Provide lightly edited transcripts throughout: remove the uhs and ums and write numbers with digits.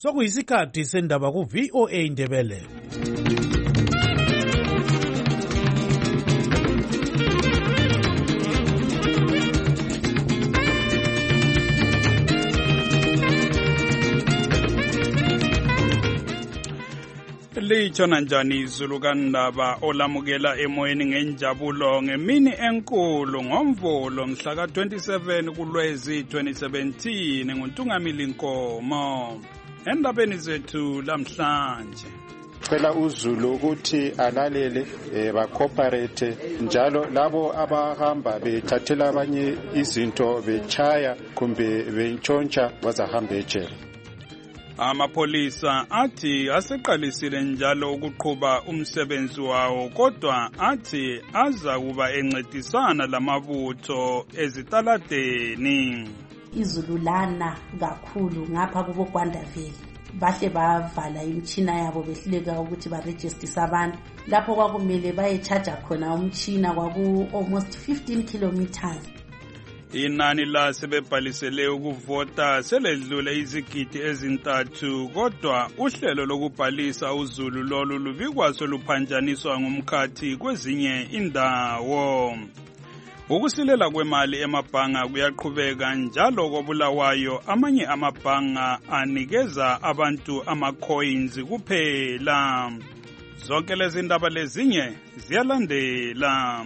Sokuyisikhathi sendaba ku VOA Indebele. Litshona njani izulu kandaba olamukela emoyeni ngenjabulo ngemini enkulu ngomvulo mhla ka-27 kuLwezi 2017 nguNtungamili Nkomo. Endabeni zethu lamhlanje cela uzulu ukuthi alalele ba-cooperate njalo labo abahamba bethathela abanye izinto betshaya kumbe bentshontsha bazahamba ejele. Amapolisa athi aseqalisile njalo ukuqhuba umsebenzi wawo kodwa athi aza kuba encedisana lamabutho ezitaladeni. Izulu lana kakhulu ngapha kubo Gwandaville bahle bavala imtshina yabo behluleka ukuthi barejistise abantu lapho kwakumele bayechaja khona umtshina kwaku almost 15 kilometers. Inani lasebebhalisele ukuvota seledlule izigidi ezintathu kodwa uhlelo lokubhalisa uzulu lolu lubikwa soluphanjaniswa ngumkhathi kwezinye indawo. Ukusilela kwemali emabhanga kuyaqhubeka njalo koBulawayo amanye amabhanga anikeza abantu ama-coins kuphela. Zonke lezi ndaba lezinye ziyalandela.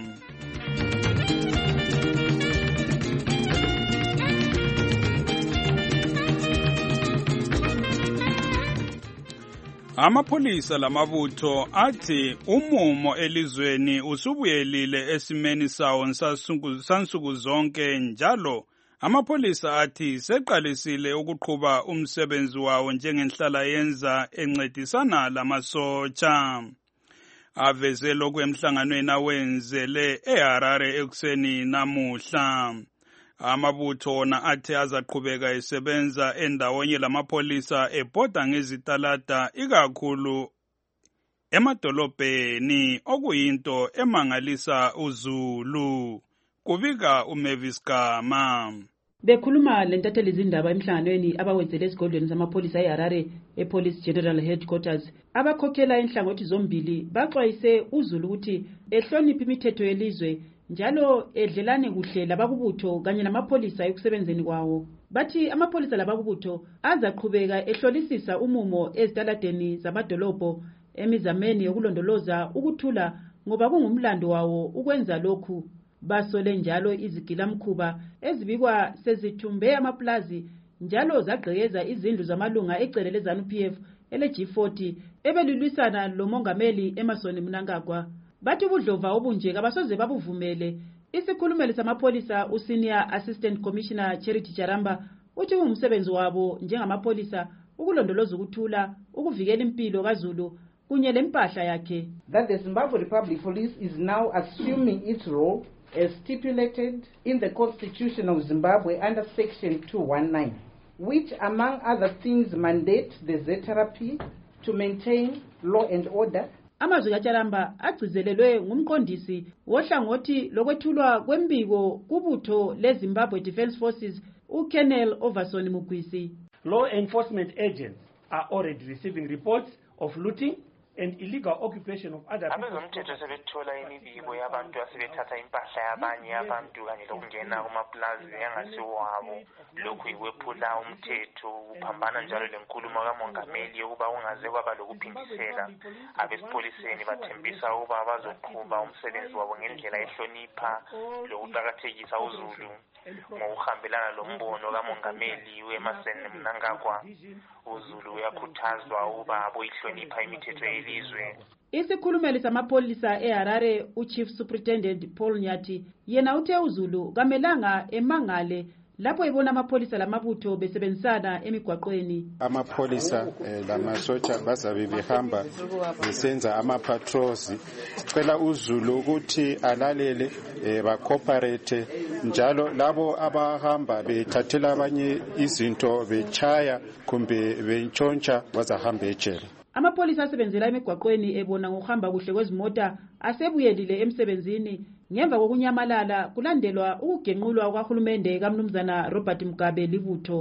Amapolisa lamabutho athi umumo elizweni usubuyelile esimeni sawo sansuku zonke njalo amapolisa athi seqalisile ukuqhuba umsebenzi wawo njengenhlala yenza encedisana lamasotsha. Aveze lokhu emhlanganweni awenzele eHarare ekuseni namuhla. Amabutho wona athi azaqhubeka esebenza endawonye lamapolisa ebhoda ngezitalada ikakhulu emadolobheni okuyinto emangalisa uzulu. Kubika uMavis Gama. Bekhuluma lentatheli izindaba emhlanganweni abawenzele esigodlweni samapolisa eHarare ePolice General Headquarters abakhokhela inhlangothi zombili baxwayise uzulu ukuthi ehloniphe imithetho yelizwe njalo edlelane kuhle labakubutho kanye namapolisa ekusebenzeni kwawo. Bathi amapolisa labakubutho azaqhubeka ehlolisisa umumo ezitaladeni zamadolobho emizameni yokulondoloza ukuthula ngoba kungumlando wawo ukwenza lokhu. Basole njalo izigilamkhuba ezibikwa sezithumbe amaplazi njalo zagqekeza izindlu zamalunga ecelele ZANU-PF ele-G40 ebelilwisana lomongameli Emmerson Mnangagwa. Bathi ubudlova obunje kabasoze babuvumele. Isikhulumeli samapolisa uSenior Assistant Commissioner Charity Charamba uthi umsebenzi wabo njengamapolisa ukulondoloza ukuthula, ukuvikela impilo kaZulu kunye lempahla yakhe. That the Zimbabwe Republic Police is now assuming its role as stipulated in the Constitution of Zimbabwe under Section 219, which among other things mandate the ZRP to maintain law and order. Amazwi kaCharamba agcizelelwe ngumqondisi wohlangothi lokwethulwa kwembiko kubutho leZimbabwe Defence Forces uColonel Overson Mugwisi. Law enforcement agents are already receiving reports of looting and illegal occupation of other people. Abezomthetho sebethola imibiko yabantu asebethatha impahla yabanye abantu kanye lokungena kumaplazi angasiwabo. Lokhu ikwephula umthetho uphambana njalo lenkulumo kamongameli yokuba kungaze kwaba lokuphindisela. Abesipoliseni bathembisa ukuba bazoqhuba umsebenzi wabo ngendlela ehlonipha lokuqakathekisa uzulu ngokuhambelana lombono kamongameli weMemmerson Mnangagwa. Uzulu uyakhuthazwa ukuba boyihlonipha imithetho yelizwe. Isikhulumeli samapolisa eHarare uChief Superintendent Paul Nyati yena uthe uzulu kamelanga emangale lapho ebona amapolisa lamabutho besebenzisana emigwaqweni. Amapolisa lamasotsha bazabe behamba besenza ama-patrols. Cela uzulu ukuthi alalele ba-cooperate njalo labo abahamba bethathela abanye izinto betshaya kumbe bentshontsha bazahamba ejele. Amapolisa asebenzela emigwaqweni ebona ngokuhamba kuhle kwezimota asebuyelile emsebenzini ngemva kokunyamalala kulandelwa ukugenqulwa kwahulumende kaMnumzana Robert Mugabe libutho.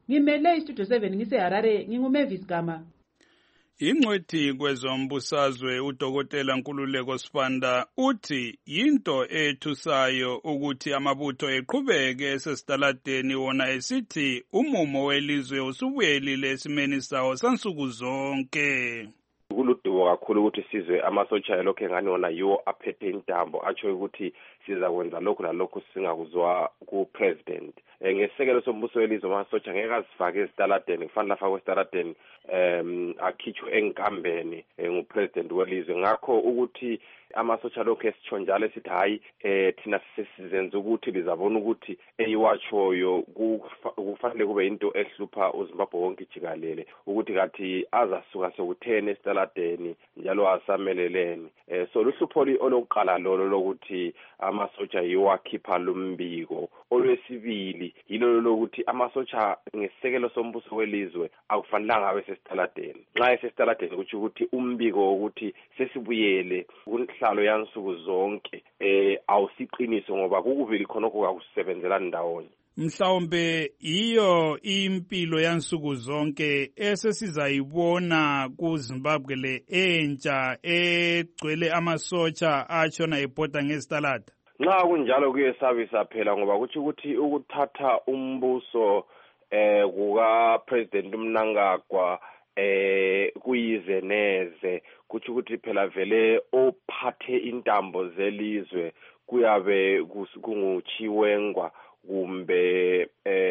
ngimele istudio 7 ngiseHarare nginguMavis Gama. Ingcwethi kwezombusazwe uDokotela Nkululeko Sibanda uthi yinto ethusayo ukuthi amabutho eqhubeke esesitaladeni wona esithi umumo welizwe usubuyelile esimeni sawo sansuku zonke. Kuludubo kakhulu ukuthi sizwe amasotsha lokho engani wona yiwo aphethe intambo atsho ukuthi siza kwenza lokhu nalokhu singakuzwa ku-president. Ngesekelo sombuso welizwe amasotsha ngeke azifake esitaladeni kufanele afakwe esitaladeni akhitshwe enkambeni ngupresident welizwe. Ngakho ukuthi amasotsha lokho esitsho njalo esithi hayi thina sesizenza ukuthi lizabona ukuthi eyiwatshoyo kufanele kube into ehlupha uZimbabwe wonke jikalele ukuthi kathi azasuka sokuthene esitaladeni njalo asameleleni. So luhlupho olokuqala lolo lokuthi amasotsha yiwakhipha lumbiko. Olwesibili yilo lokuthi amasotsha ngesekelo sombuso welizwe akufanelanga abe sesitaladeni. Nxa esesitaladeni kuthi ukuthi umbiko ukuthi sesibuyele kunhlalo yansuku zonke awusiqiniso ngoba kukuveli khonokho kakusebenzela ndawonye. Mhlawumbe iyo impilo yansuku zonke esesizayibona kuZimbabwe le entsha egcwele amasotsha atshona ebhoda ngesitalada. Nxa kunjalo kuyesabisa phela ngoba kuthi ukuthi ukuthatha umbuso kuka President Mnangagwa kuyize neze kuthi ukuthi phela vele ophathe intambo zelizwe kuyabe kunguChiwengwa kumbe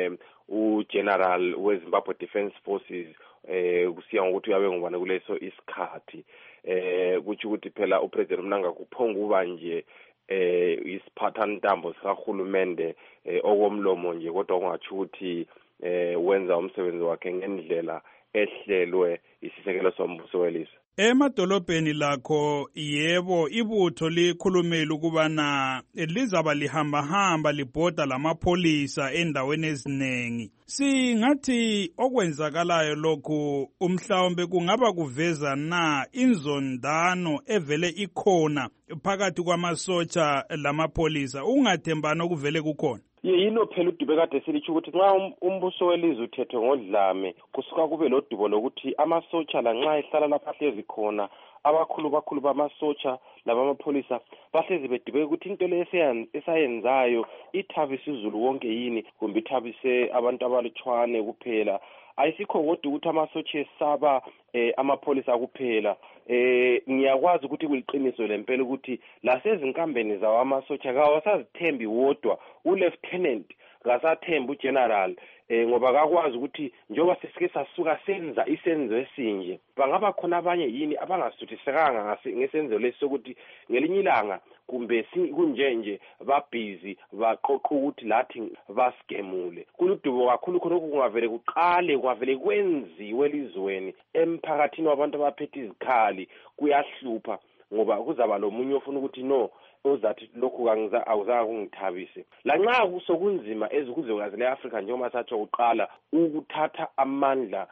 uGeneral weZimbabwe Defence Forces kusiya ngokuthi uyabe ngubani kuleso isikhathi kuthi ukuthi phela uPresident Mnangagwa kuphonga uba nje isiphathantambo sikahulumende okomlomo nje kodwa kungathi ukuthi wenza umsebenzi wakhe ngendlela ehlelwe isisekelo sombuso welizwe. Emadolobheni lakho yebo ibutho likhulumela ukubana lizaba lihamba libhoda lamapholisa endaweni eziningi. Singathi okwenzakalayo lokhu umhlawumbe kungaba kuveza na inzondano evele ikhona phakathi kwamasotsha lamapholisa ungathembani okuvele kukhona. Yino phela uDube kade silithi ukuthi nxa umbuso welizwe uthethwe ngodlame kusuka kube lodubo lokuthi amasotsha la nxa ehlala lapha hlezi khona abakhulu bamasotsha labamapholisa bahlezi bedibeke ukuthi into le esayenzayo ithabise izulu wonke yini kumbe ithabise abantu abalutshwane kuphela. Ayisikho kodwa ukuthi amasotsha esaba amapholisa kuphela. Ngiyakwazi ukuthi kuliqiniso lempela ukuthi lasezinkambeni zawo amasotsha kawasazithembi wodwa ulieutenant kasathemba ugeneral ngoba kakwazi ukuthi njengoba sesike sasuka senza isenzo esinje bangaba khona abanye yini abangasuthisekanga ngesenzo lesokuthi ngelinye ilanga kumbe kunjenje babhizi baqoqa ukuthi lathi basigemule. Kuludubo kakhulu khona kungavele kungavele kwenziwe elizweni emphakathini wabantu abaphethe izikhali kuyahlupha ngoba kuzaba lomunye ofuna ukuthi no ozathi lokhu awuzange kungithabise. La nxa kusokunzima ezikuzwekazi leAfrika njengoba satsho uqala ukuthatha amandla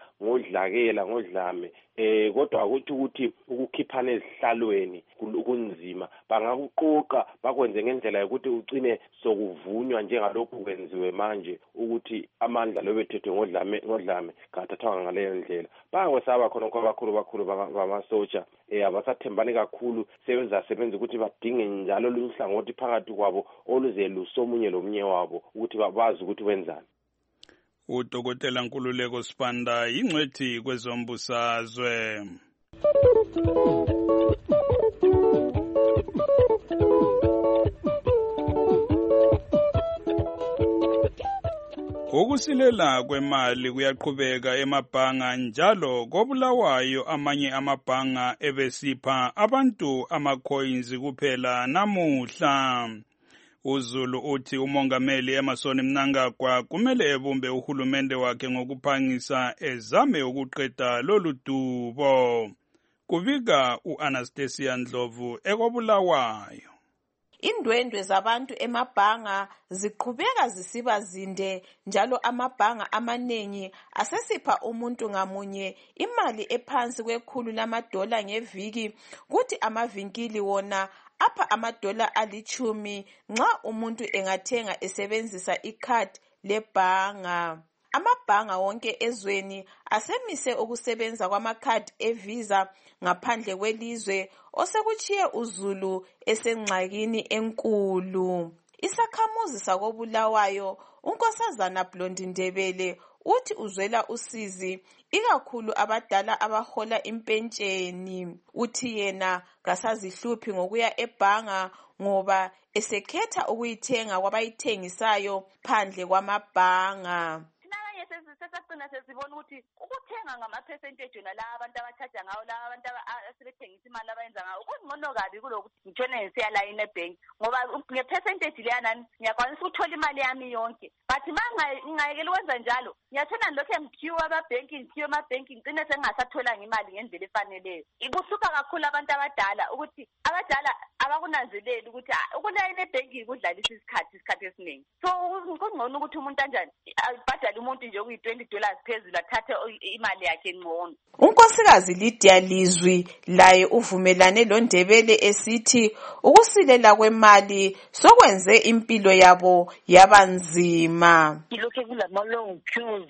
ngodlame kodwa akuthi ukuthi ukukhiphana ezihlalweni kunzima bangakuqoqa bakwenze ngendlela yokuthi ucine sokuvunywa njengalokhu kwenziwe manje ukuthi amandla lobethethwe ngodlame kathathwa ngaleyo ndlela. Bangakwesaba khona kwabakhulu bamasotsha abasathembani kakhulu sebenza ukuthi badinge njalo luhlangothi phakathi kwabo oluze lusomunye lomunye wabo ukuthi bazi ukuthi wenzani. uDokotela Nkululeko Sibanda ingcwethi kwezombusazwe. Ukusilela kwemali kuyaqhubeka emabhanga njalo kobulawayo amanye amabhanga ebesipha abantu amacoins kuphela namuhla. uZulu uthi umongameli Emmerson Mnangagwa kumele ebumbe uhulumende wakhe ngokuphangisa ezame ukuqeda lolu dubo. Kuvika uAnastasia Ndlovu ekobulawayo. Indwendwe zabantu emabhanga ziqhubeka zisiba zinde njalo amabhanga amanengi asesipha umuntu ngamunye imali ephansi $100 ngeviki kuthi amavinkili wona apha $10 nxa umuntu engathenga esebenzisa ikhadi lebhanga. amabhanga wonke ezweni asemise ukusebenza kwamakhadi eVisa ngaphandle kwelizwe osekuchiye uZulu esengxakini enkulu. Isakhamuzi sakobulawayo unkosazana Blondi Ndebele uthi uzwela usizi ikakhulu abadala abahola impentsheni. Uthi yena kasazihluphi ngokuya ebhanga ngoba esekhetha ukuyithenga kwabayithengisayo phandle kwamabhanga. Sesagcina sesibona ukuthi ukuthenga ngama-percentage yona la abantu abathatha ngawo la abantu asebethengisa imali abayenza ngawo kungcono kabi kulokuthi ngithone ngisiya layini ebhenki ngoba nge-percentage leyanani ngiyakwanisa ukuthola imali yami yonke. But ngingayekela ukwenza njalo ngiyathona lokhu ngikhiwe amabhenki ngicine sengingasatholanga imali ngendlela efaneleyo. Kuhlupha kakhulu abantu abadala ukuthi abadala abakunanzeleli ukuthi ukulayini ebhenki kudlalisa isikhathi esiningi. So kungcono ukuthi umuntu kanjani abhadale umuntu nje $20 phezulu athathe imali yakhe ngcono. Unkosikazi Lydia Lizwi laye uvumelane loNdebele esithi ukusilela kwemali sokwenze impilo yabo yabanzima. Lokho kulama long queues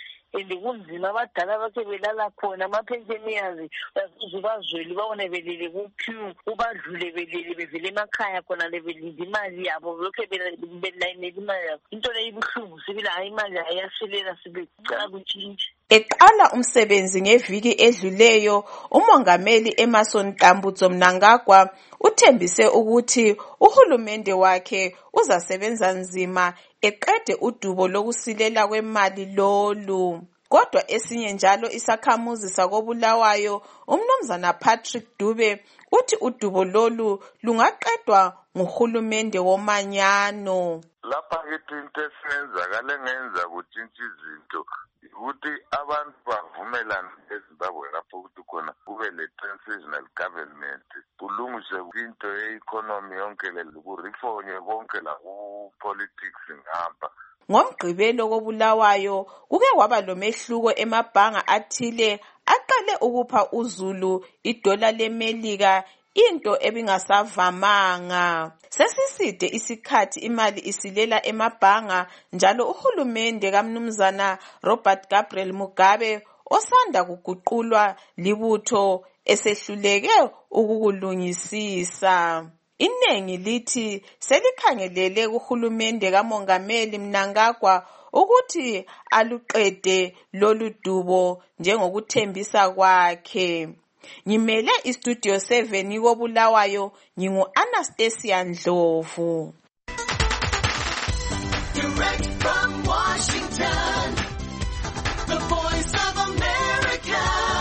kunzima abadala bakhe belala khona ama-pensioners bazuzubazweli babone belele ku-queue ubadlule belele bevele emakhaya khona belinde imali yabo lokhe belayinela imali yabo. Into leyo ibuhlungu sibili hayi imali ayasilela sibecala kutshintshe. Eqala umsebenzi ngeviki edluleyo umongameli Emmerson Tambudzo Mnangagwa uthembise ukuthi uhulumende wakhe uzasebenza nzima eqede udubo lokusilela kwemali lolu. Kodwa esinye njalo isakhamuzi sakobulawayo umnumzana Patrick Dube uthi udubo lolu lungaqedwa nguhulumende womanyano. Lapha kithi into esenzakale ngenza kutshintsha izinto ukuthi abantu bavumelane eZimbabwe lapho ukuthi khona kube le-transitional government kulungiswe into ye-economy yonke kureformwe konke la ku-politics ngihamba. Ngomgqibelo kobulawayo kuke kwaba lomehluko emabhanga athile aqale ukupha uZulu idola leMelika into ebingasavamanga. Sesiside isikhathi imali isilela emabhanga njalo uhulumende kaMnumzana Robert Gabriel Mugabe osanda kuguqulwa libutho esehluleke ukukulungisisa. Iningi lithi selikhangelele kuhulumende kamongameli Mnangagwa ukuthi aluqede lolu dubo njengokuthembisa kwakhe. Ngimele istudio 7 kobulawayo ngingu Anastasia Ndlovu. Direct from Washington, the Voice of America,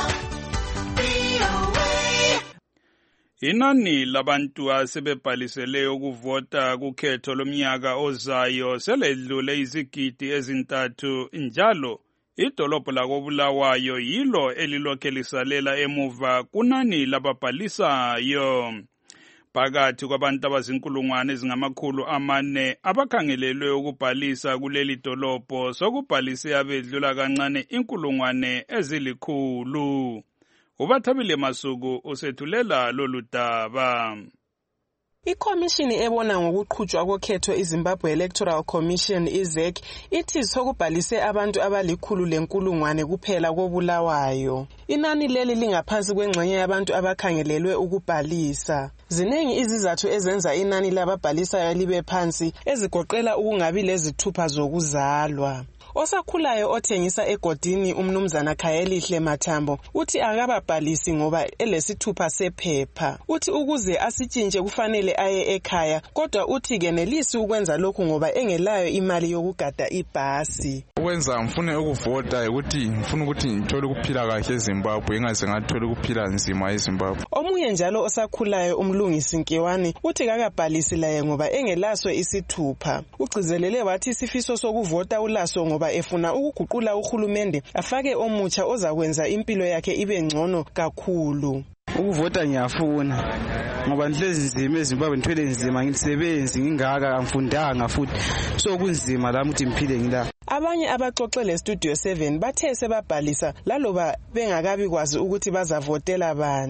VOA. Inani labantu asebebhalisele ukuvota kukhetho lomnyaka ozayo seledlule izigidi ezintathu njalo idolobho lakobulawayo yilo elilokhe lisalela emuva kunani lababhalisayo. Phakathi kwabantu abazinkulungwane ezingama400 abakhangelelwe ukubhalisa kuleli dolobho sokubhalise abedlula kancane inkulungwane ezilikhulu. Ubathabile Masuku usethulela lolu daba. Ikhomishini ebona ngokuqhutshwa kokhetho iZimbabwe Electoral Commission IZEC ithi sokubhalise abantu abali100 kuphela kobulawayo. Inani leli lingaphansi kwengxenye yabantu abakhangelelwe ukubhalisa. Ziningi izizathu ezenza inani lababhalisayo libe phansi ezigoqela ukungabi lezithupha zokuzalwa. Osakhulayo othengisa egodini umnumzana Khayelihle Mathambo uthi akababhalisi ngoba elesithupha sephepha. Uthi ukuze asitshintshe kufanele aye ekhaya kodwa uthi kenelisi ukwenza lokhu ngoba engelayo imali yokugada ibhasi. Ukwenza ngifune ukuvota ukuthi ngifuna ukuthi ngithole ukuphila kahle eZimbabwe engaze ngathole ukuphila nzima eZimbabwe. Omunye njalo osakhulayo umlungisi Nkewani uthi kakabhalisi laye ngoba engelaso isithupha. Ugcizelele wathi isifiso sokuvota ulaso ngoba efuna ukuguqula uhulumende afake omutsha ozakwenza impilo yakhe ibe ngcono kakhulu. Ukuvota ngiyafuna ngoba nhlezi nzima eZimbabwe ngithwele nzima ngisebenzi ngingaka angifundanga futhi so kunzima lami ukuthi ngiphile ngila. Abanye abaxoxele Studio 7 bathe sebabhalisa laloba bengakabi kwazi ukuthi bazavotela bani.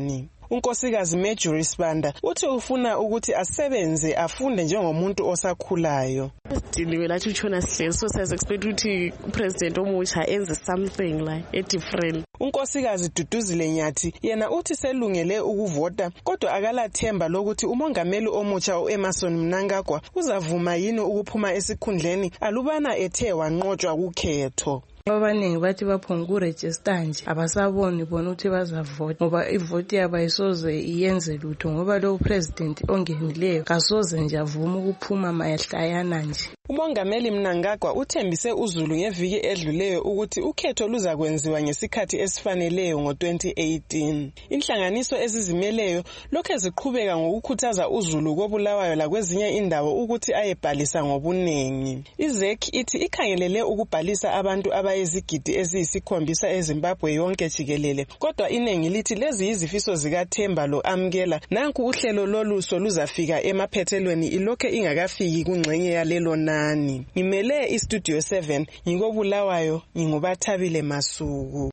Unkosikazi Marjorie Sibanda uthi ufuna ukuthi asebenze afunde njengomuntu osakhulayo. Sidiliwe lathi utshona sihleli so siyaexpect ukuthi upresident omusha enze something like a different. Unkosikazi Duduzile Nyathi yena uthi selungele ukuvota kodwa akalathemba lokuthi umongameli omutsha uEmmerson Mnangagwa uzavuma yini ukuphuma esikhundleni alubana ethe wanqotshwa kukhetho. Abaningi bathi baphonga ukurejista nje abasaboni bona ukuthi bazavota ngoba ivoti yabo ayisoze iyenze lutho ngoba lo president ongenileyo kasoze nje avuma ukuphuma mayahlayana nje. Umongameli Mnangagwa uthembise uZulu ngeviki edluleyo ukuthi ukhetho luzakwenziwa ngesikhathi esifaneleyo ngo-2018. Inhlanganiso ezizimeleyo lokho ziqhubeka ngokukhuthaza uZulu koBulawayo lakwezinye indawo ukuthi ayebhalisa ngobunengi. IZEC ithi ikhangelele ukubhalisa abantu abayizigidi eziyisikhombisa eZimbabwe yonke jikelele kodwa inengi lithi lezi izifiso zikaThemba lo amkela nanku uhlelo loluso luzafika emaphethelweni ilokho ingakafiki kungxenye yalelo nani. Ngimele iStudio 7 ngikoBulawayo ngingubathabile Masuku.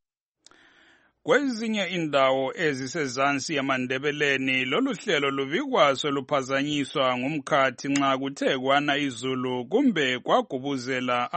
Kwezinye indawo ezisezansi yamandebeleni lolu hlelo lubikwaso luphazanyiswa ngumkhathi nxa kuthe kwana izulu kumbe kwagubuzela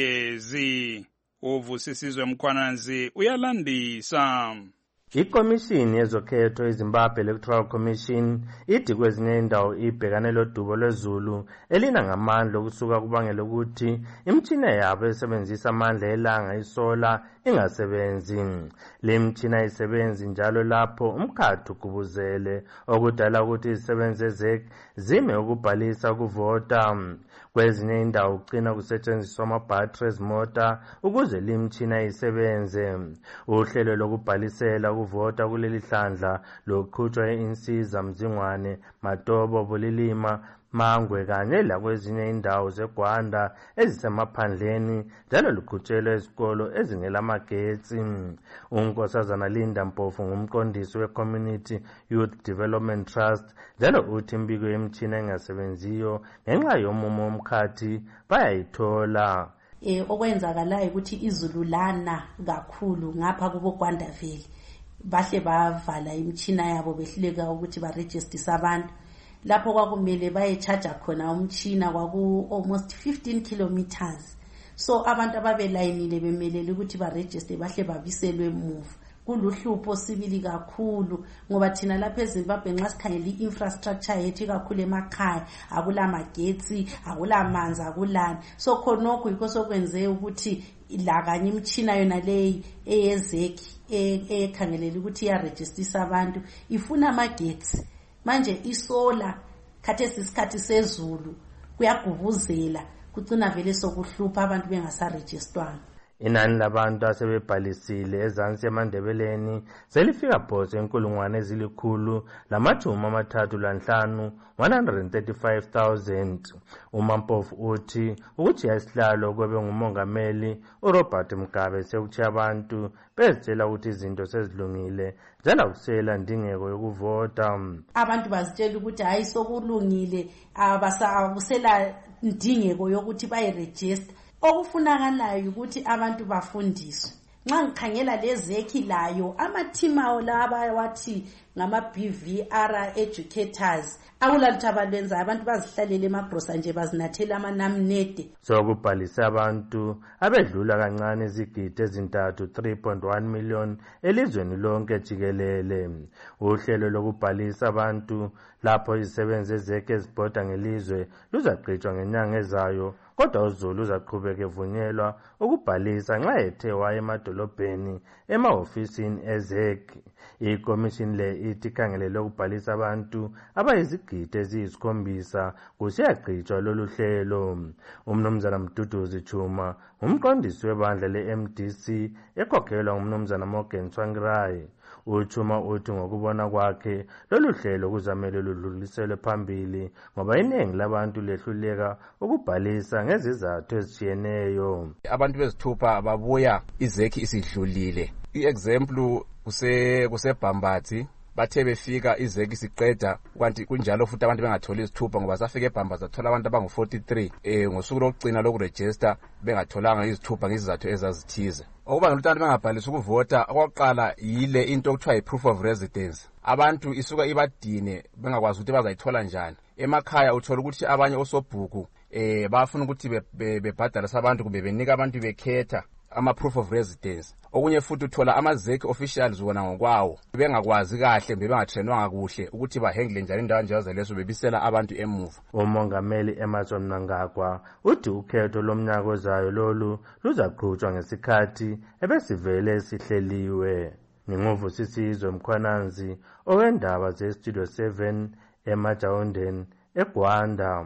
amayezi. Uvusisizwe Mkhwananzi uyalandisa. Ikomishini yezokhetho iZimbabwe Electoral Commission ithi kwezinye indawo ibhekane lodubo lwezulu elina ngamandla okusuka kubangela ukuthi imtshina yabo esebenzisa amandla elanga isola ingasebenzi. Le mtshina isebenzi njalo lapho umkhathi ugubuzele okudala ukuthi izisebenzi zeZEC zime ukubhalisa ukuvota. Kwezinye indawo ugcina kusetshenziswa ama-batteries mota ukuze le mtshina isebenze. Uhlelo lokubhalisela ukuvota kuleli hlandla lokuqhutshwa insiza Mzingwane, Matobo, Bulilima, Mangwe kanye lakwezinye indawo zeGwanda ezisemaphandleni njalo luqhutshelwa ezikolo ezingelamagetsi. Unkosazana Linda Mpofu ngumqondisi we-Community Youth Development Trust njalo uthi imbiko yemtshina engasebenziyo ngenxa yomumo womkhathi bayayithola. Okwenzakalayo ukuthi izulu lana kakhulu ngapha kuboGwandaville bahle bavala imtshina yabo behluleka ukuthi barejistise abantu. Lapho kwakumele bayechaja khona umtshina kwaku almost 15 kilometers. So abantu ababelayinile bemelele ukuthi baregister bahle babiselwe emuva. Kuluhlupho sibili kakhulu ngoba thina lapha eZimbabwe nxa sikhangela i-infrastructure yethu kakhulu emakhaya akula magetsi akula manzi akulani. So khonokho yikho sokwenze ukuthi la kanye imtshina yona leyi eyeZEC ekhangelela ukuthi iyaregistisa abantu ifuna amagetsi. Manje isola khathesi isikhathi sezulu kuyagubuzela kucina vele sokuhlupha abantu bengasarejistwanga. Inani labantu asebebhalisile ezansi emandebeleni selifika phose inkulungwane ezilikhulu lamajumi amathathu lanhlanu 135,000. uMampofu uthi ukuthi yasihlalo kwebe ngumongameli uRobert Mugabe sekuthi abantu bezitshela ukuthi izinto sezilungile njalo kusela indingeko yokuvota. Abantu bazitshela ukuthi hayi sokulungile abasabusela indingeko yokuthi bayiregister. Okufunakalayo ukuthi abantu bafundiswe. Nxa ngikhangela leZEC layo amathima laba wathi ngama BVR educators akulalutho abalwenza abantu bazihlalele emabrosa nje bazinathela amanamnede. Sokubhalisa abantu abedlula kancane izigidi ezintathu 3.1 million elizweni lonke jikelele. Uhlelo lokubhalisa abantu lapho izisebenzi zeZEC ezibhoda ngelizwe luzaqhutshwa ngenyanga ezayo. Kodwa uZulu uzaqhubeka evunyelwa ukubhalisa nxa ethe waya emadolobheni emahofisini eZEC. Ikomishini le ithi ikhangelele ukubhalisa abantu abayizigidi eziyisikhombisa kusiyaqhutshwa lolu hlelo. UMnumzana Mduduzi Chuma umqondisi webandla le-MDC ekhokhelwa nguMnumzana Morgan Tsvangirai. Uchuma uthi ngokubona kwakhe lolu hlelo kuzamele ludluliselwe phambili ngoba iningi labantu lehluleka ukubhalisa ngezizathu ezitshiyeneyo. Abantu bezithupha babuya iZEC isidlulile. I-example kusebhambathi bathe befika izeki siqeda kanti kunjalo futhi abantu bengatholi izithupha ngoba safike eBhamba zathola abantu abangu-43 ngosuku lokugcina lokuregister bengatholanga izithupha ngezizathu ezazithize. Okubangela ukuthi abantu bengabhalisi ukuvota okokuqala yile into okuthiwa yi-proof of residence. Abantu isuka ibadine bengakwazi ukuthi bazayithola njani. Emakhaya uthola ukuthi abanye osobhuku bafuna ukuthi bebhadalisa abantu kumbe benika abantu bekhetha ama-proof of residence. Okunye futhi uthola ama-ZEC officials wona ngokwawo bengakwazi kahle bengatrenwanga kuhle ukuthi bahandle njani indawo njalo bebisela abantu emuva. Umongameli Emmerson Mnangagwa uthi ukhetho lomnyaka ozayo lolu luzaqhutshwa ngesikhathi ebesivele sihleliwe. Nginguvusisizwe Mkhwananzi owendaba ze-Studio 7 eMajawundeni eGwanda.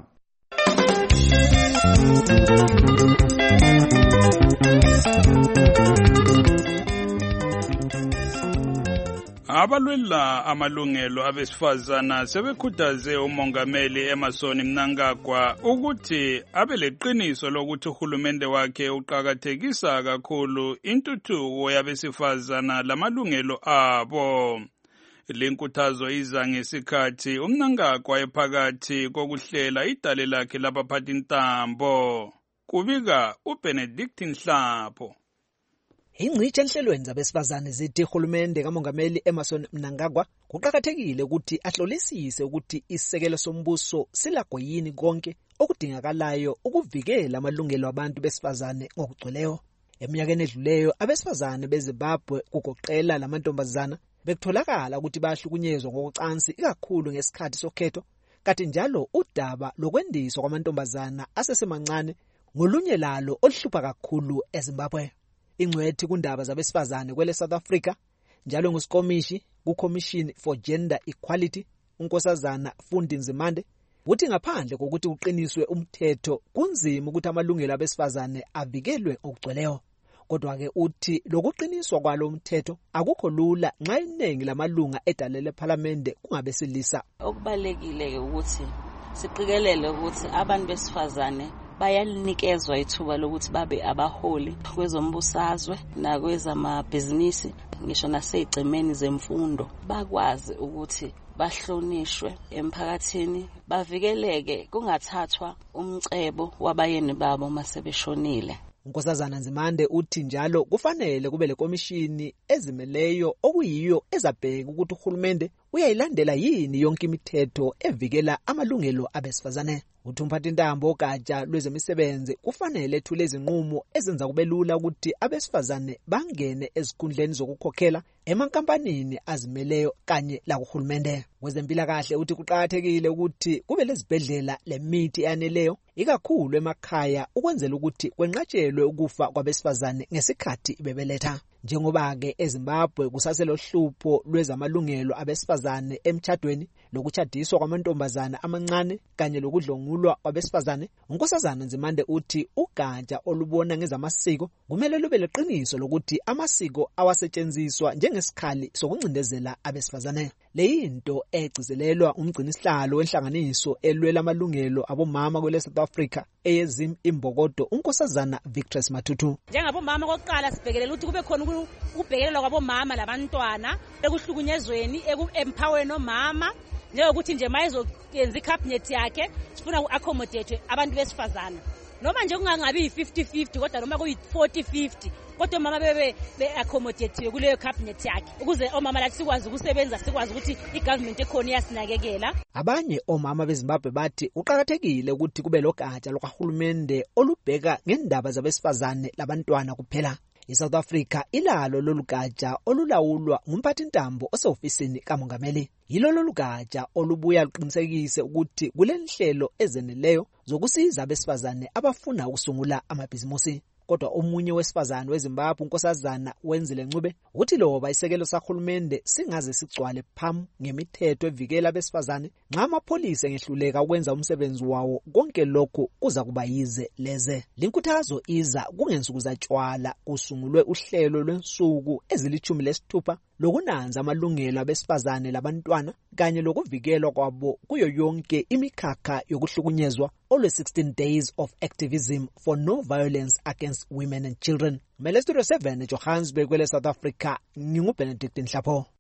Abalwela amalungelo abesifazana sebekhuthaze umongameli Emmerson Mnangagwa ukuthi abe leqiniso lokuthi uhulumende wakhe uqhakathekisa kakhulu intuthuko yabesifazana lamalungelo abo. Lenkuthazo iza ngesikhathi uMnangagwa ephakathi kokuhlela idale lakhe labaphathintambo. Kubika uBenedict Nhlapho. Ingcitshi enhlelweni zabesifazane zithi uhulumende kamongameli Emmerson Mnangagwa kuqhakathekile ukuthi ahlolisise ukuthi isisekelo sombuso silakho yini konke okudingakalayo ukuvikela amalungelo abantu besifazane ngokugcweleyo. Eminyakeni edluleyo abesifazane beZimbabwe kugoqela lamantombazana bekutholakala ukuthi bayahlukunyezwa ngokucansi ikakhulu ngesikhathi sokhetho, kanti njalo udaba lokwendiswa kwamantombazana asesemancane ngolunye lalo oluhlupha kakhulu eZimbabwe. Ingcwethi kundaba zabesifazane kwele South Africa njalo nguSkomishi kuCommission for Gender Equality uNkosazana Fundi Nzimande uthi ngaphandle kokuthi uqiniswe umthetho kunzima ukuthi amalungelo abesifazane avikelwe ngokugcweleyo. Kodwa ke uthi lokuqiniswa kwalo umthetho akukho lula nxa iningi lamalunga edalele eParliament kungabesilisa. Okubalekile ke ukuthi siqikelele ukuthi abantu besifazane bayanikezwa ithuba lokuthi babe abaholi kwezombusazwe nakwezamabhizinisi ngisho nasezigcemeni zemfundo, bakwazi ukuthi bahlonishwe emphakathini, bavikeleke kungathathwa umcebo wabayeni babo masebeshonile. uNkosazana Nzimande uthi njalo kufanele kube lekomishini ezimeleyo okuyiyo ezabheka ukuthi uhulumende uyayilandela yini yonke imithetho evikela amalungelo abesifazane. Uthi umphathintambo ogatsha lwezemisebenzi kufanele ethule izinqumo ezenza kube lula ukuthi abesifazane bangene ezikhundleni zokukhokhela emankampanini azimeleyo kanye lakuhulumende. Kwezempilakahle uthi kuqhakathekile ukuthi kube lezibhedlela lemithi eyaneleyo ikakhulu emakhaya ukwenzela ukuthi kwenqatshelwe ukufa kwabesifazane ngesikhathi bebeletha. Njengoba ke eZimbabwe kusaselohlupho lwezamalungelo abesifazane emtchadweni lokuchadiswa kwamantombazana amancane kanye lokudlongulwa kwabesifazane, uNkosazana Nzimande uthi ugatsha olubona ngezamasiko kumele lube leqiniso lokuthi amasiko awasetshenziswa njengesikhali sokuncindezela abesifazane. Leyinto egcizelelwa umgcinisihlalo wenhlanganiso elwela amalungelo abomama kwele South Africa eyezim imbokodo uNkosazana Victress Matutu. Njengabomama kokuqala sibhekelela ukuthi kube khona ukubhekelelwa kwabomama labantwana ekuhlukunyezweni empowerweni omama, njengokuthi nje mayezoyenza icabinet yakhe sifuna uaccommodate abantu besifazana. Noma nje kungangabi 50-50 kodwa noma kuyi 40-50 kodwa mama be-accommodate kuleyo cabinet yakhe ukuze omama lathi sikwazi ukusebenza, sikwazi ukuthi igovernment ekhona iyasinakekela. Abanye omama beZimbabwe bathi uqhakathekile ukuthi kube logatsha lokahulumende olubheka ngendaba zabesifazane labantwana kuphela. ISouth Africa ilalo lolugatsha olulawulwa ngumphathintambo osehofisini kamongameli. Yilo lolugatsha olubuya luqinisekise ukuthi kulenhlelo ezeneleyo zokusiza abesifazane abafuna ukusungula amabhizimusi. Kodwa omunye wesifazane weZimbabwe uNkosazana Wenzile Ncube uthi loba isekelo sahulumende singaze sigcwale phamu ngemithetho evikela abesifazane, nxa amapholisa engehluleka ukwenza umsebenzi wawo konke lokhu kuza kuba yize leze. Linkuthazo iza kungensuku zatshwala kusungulwe uhlelo lwensuku ezili-16 lokunanza amalungelo abesifazane labantwana kanye lokuvikelwa kwabo kuyo yonke imikhakha yokuhlukunyezwa olwe 16 days of activism for no violence against women and children. Studio 7 Johannesburg kwele South Africa, nginguBenedict Nhlapho.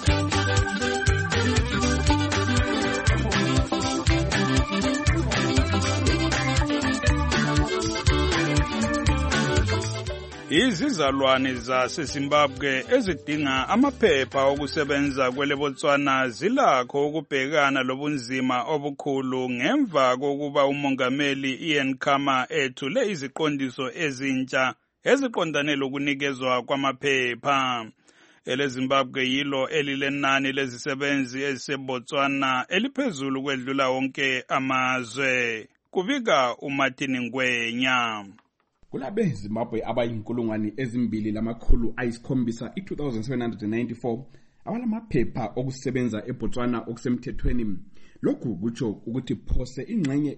Izizalwane zaseZimbabwe ezidinga amaphepha okusebenza kwele Botswana zilakho ukubhekana lobunzima obukhulu ngemva kokuba umongameli Ian Khama ethule iziqondiso ezintsha eziqondane lokunikezwa kwamaphepha. EleZimbabwe yilo elilenani lezisebenzi eziseBotswana eliphezulu kwedlula wonke amazwe. Kubika uMartin Ngwenya. Kulabe Zimbabwe abayinkulungwane ezimbili lamakhulu ayisikhombisa i-2794 abalamaphepha okusebenza eBotswana okusemthethweni. Lokhu kutsho ukuthi phose ingxenye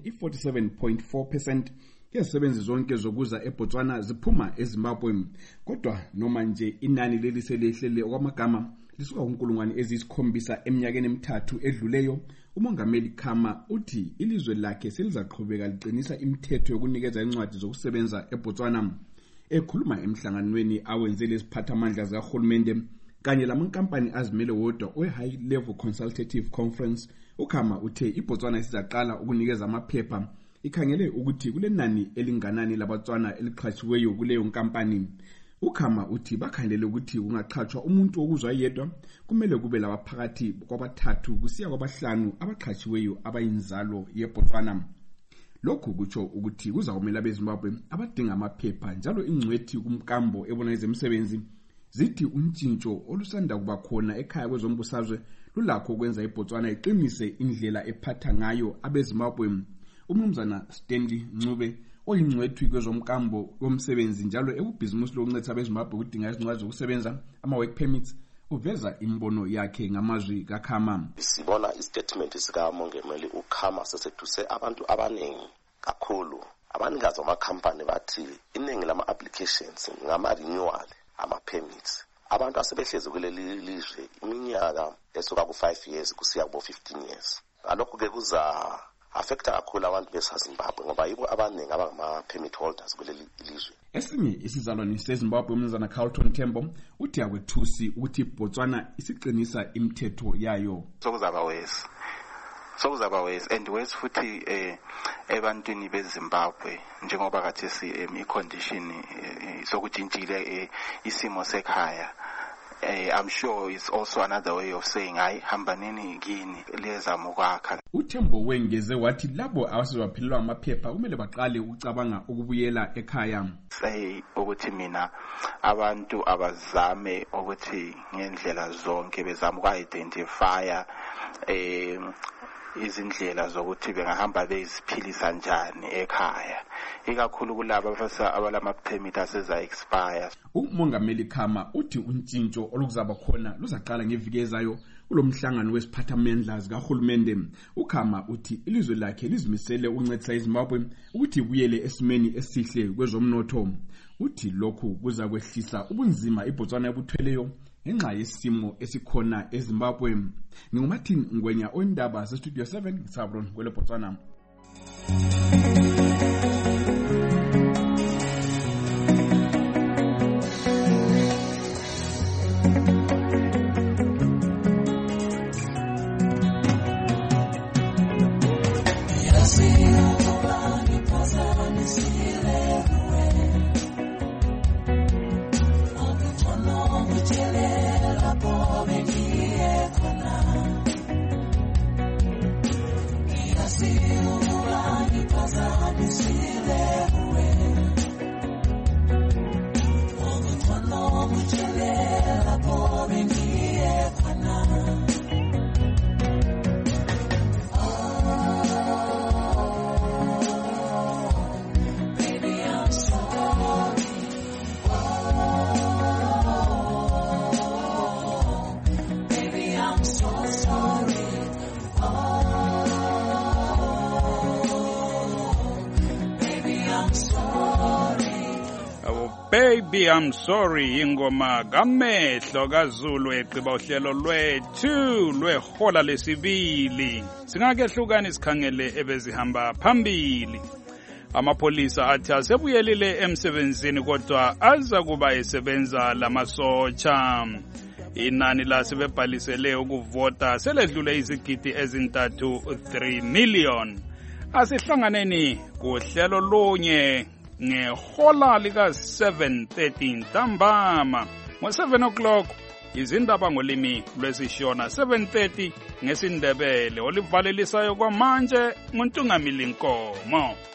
i-47.4% yezisebenzi zonke zokuza eBotswana ziphuma eZimbabwe. Kodwa noma nje inani leliselehlele okwamagama lisuka kunkulungwane ezisikhombisa eminyakeni emithathu edluleyo, umongameli Khama uthi ilizwe lakhe selizaqhubeka liqinisa imithetho yokunikeza incwadi zokusebenza eBotswana. Ekhuluma emhlanganweni awenze leziphathamandla zikahulumende kanye lamankampani azimele wodwa we-High Level Consultative Conference, uKhama uthe iBotswana isizaqala ukunikeza amaphepha ikhangele ukuthi kulenani elinganani labatswana eliqhatshiweyo kuleyo nkampani. uKhama uthi bakhandele ukuthi ungaqhatshwa umuntu okuzwa yedwa kumele kube labaphakathi kwabathathu kusiya kwabahlanu abaqhatshiweyo abayinzalo yeBotswana. Lokhu kutsho ukuthi kuzakumela abeZimbabwe abadinga amaphepha njalo ingcwethi kumkambo ebona ezemsebenzi zithi untshintsho olusanda kuba khona ekhaya kwezombusazwe lulakho ukwenza iBotswana iqinise indlela ephatha ngayo abeZimbabwe. Umnumzana Stanley Ncube oyingcwethi kwezomkambo womsebenzi njalo ekubhizimusi lokuncedisa abeZimbabwe ukudinga izincwadi zokusebenza ama-work permits uveza imbono yakhe ngamazwi kaKhama. Sibona istatement sikamongameli uKhama seseduse abantu abaningi kakhulu. Abanikazi bamakhampani bathi iningi lama-applications ngama-renewal ama-permits. Abantu asebehlezi kuleli lizwe iminyaka esuka ku-5 years kusiya kubo-15 years. Alokhu-ke kuza affecta kakhulu abantu besaZimbabwe ngoba yibo abaningi abangama-permit holders kuleli lizwe. Esinye isizalwane seZimbabwe umnumzana Carlton Tembo uthi akwethusi ukuthi iBotswana isiqinisa imithetho yayo. Sokuzaba wesi and wesi futhi ebantwini beZimbabwe njengoba kathesi icondition sokutshintshile isimo sekhaya. I'm sure it's also another way of saying hayi hambanini kini lezama ukwakha. uTembo wengeze wathi labo abasebaphelelwa amaphepha kumele baqale ukucabanga ukubuyela ekhaya. Say ukuthi mina abantu abazame ukuthi ngendlela zonke bezama uku-identifya izindlela zokuthi bengahamba beziphilisa njani ekhaya, ikakhulu kulabo abalama-permit aseza expire. Umongameli Khama uthi untshintsho olukuzaba khona luzaqala ngeviki ezayo kulomhlangano wesiphathamandla zikahulumende. uKhama uthi ilizwe lakhe lizimisele ukuncedisa iZimbabwe ukuthi ibuyele esimeni esihle kwezomnotho. Uthi lokhu kuza kwehlisa ubunzima iBotswana ebuthweleyo ngenxa yesimo esikhona eZimbabwe. NginguMartin Ngwenya oyindaba zeStudio 7 ngisabron kwele Botswana. Baby I'm sorry ingoma kamehlo kaZulu eqiba uhlelo lwethu lwehola lesibili. Singake hlukani sikhangele ebezihamba phambili. Amapolisa athi asebuyelile emsebenzini kodwa aza kuba esebenza lamasotsha. inani lasebebhalisele ukuvota seledlule izigidi ezintathu 3 million. Asihlanganeni kuhlelo lunye ngehola lika 7:30 ntambama. Ngo-7 o'clock izindaba ngolimi lwesishona, 7:30 ngesindebele. Olivalelisayo kwamanje nguNtungamili Nkomo.